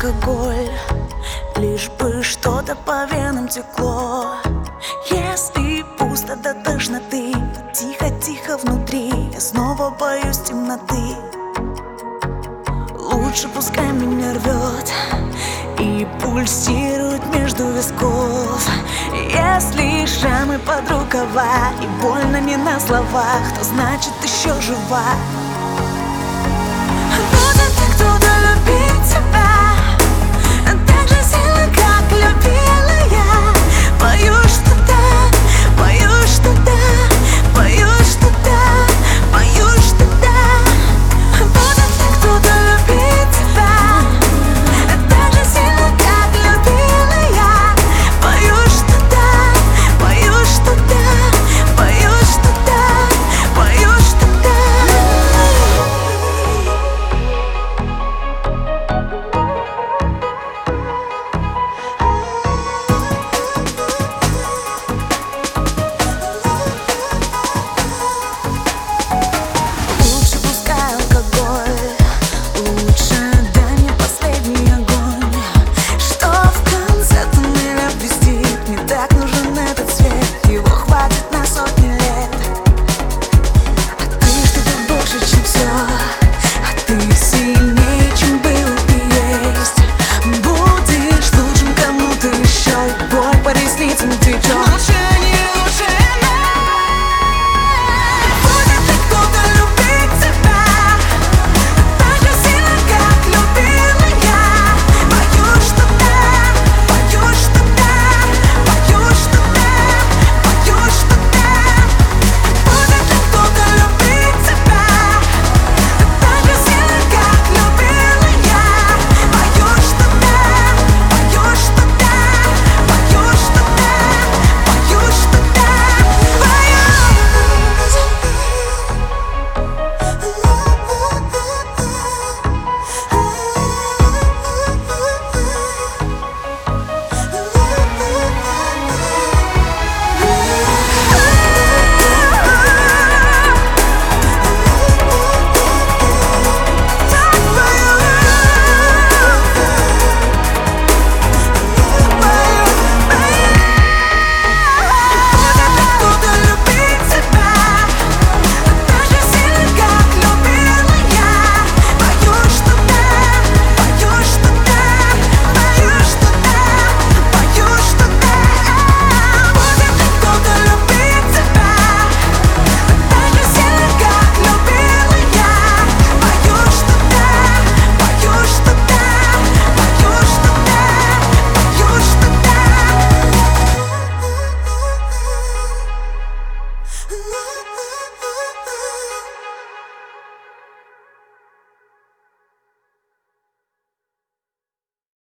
алкоголь, лишь бы что-то по венам текло. Если пусто до тошноты, тихо-тихо внутри, я снова боюсь темноты. Лучше пускай меня рвет и пульсирует между висков. Если шрамы под рукава и больно не на словах, то значит еще жива. Будет ли кто-то любить тебя так же сильно, как любила я? Боюсь, что да, боюсь, что да.